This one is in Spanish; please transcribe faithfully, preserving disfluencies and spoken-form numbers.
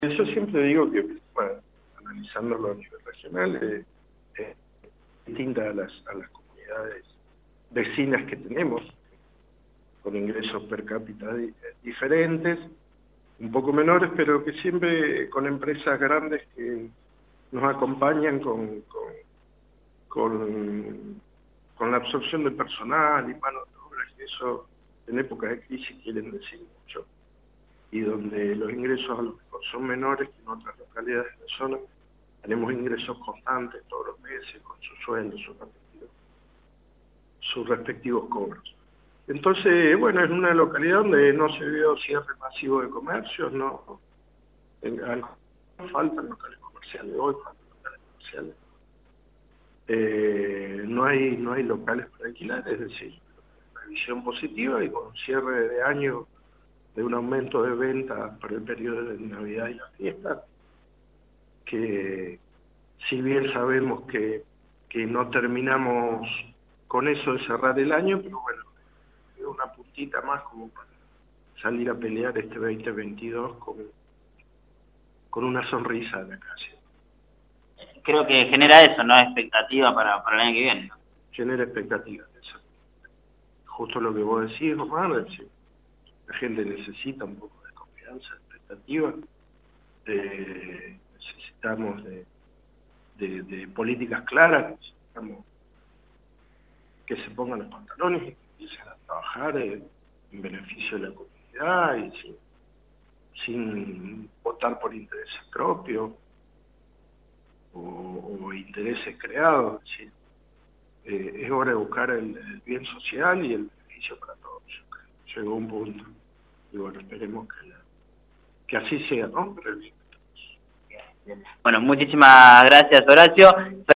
Yo siempre digo que, bueno, analizándolo a nivel regional, eh, es distinta a las, a las comunidades vecinas que tenemos, con ingresos per cápita di, diferentes, un poco menores, pero que siempre con empresas grandes que nos acompañan con, con, con, con la absorción de personal y mano de obra, que eso en épocas de crisis quieren decir mucho, y donde los ingresos a lo mejor son menores que en otras localidades de la zona. Tenemos ingresos constantes todos los meses con sus sueldos, sus respectivos, sus respectivos cobros. Entonces, bueno, es una localidad donde no se vio cierre masivo de comercios, no, en, algo, faltan locales comerciales, hoy faltan locales comerciales. Eh, no hay no hay locales para alquilar, es decir, una visión positiva y con un cierre de año de un aumento de ventas para el periodo de Navidad y la fiesta, que si bien sabemos que, que no terminamos con eso de cerrar el año, pero bueno, es una puntita más como para salir a pelear este veinte veintidós con, con una sonrisa en la calle. Creo que genera eso, ¿no? Expectativa para, para el año que viene, ¿no? Genera expectativas, eso. Justo lo que vos decís, Román, es decir, la gente necesita un poco de confianza, de expectativa, de, necesitamos de, de, de políticas claras, necesitamos que se pongan los pantalones y que empiecen a trabajar en, en beneficio de la comunidad y sin, sin votar por intereses propios o, o intereses creados. Es decir, eh, es hora de buscar el, el bien social y el beneficio para todos. Llegó un punto. Y bueno, esperemos que, la, que así sea, ¿no? Pero, bueno, muchísimas gracias, Horacio.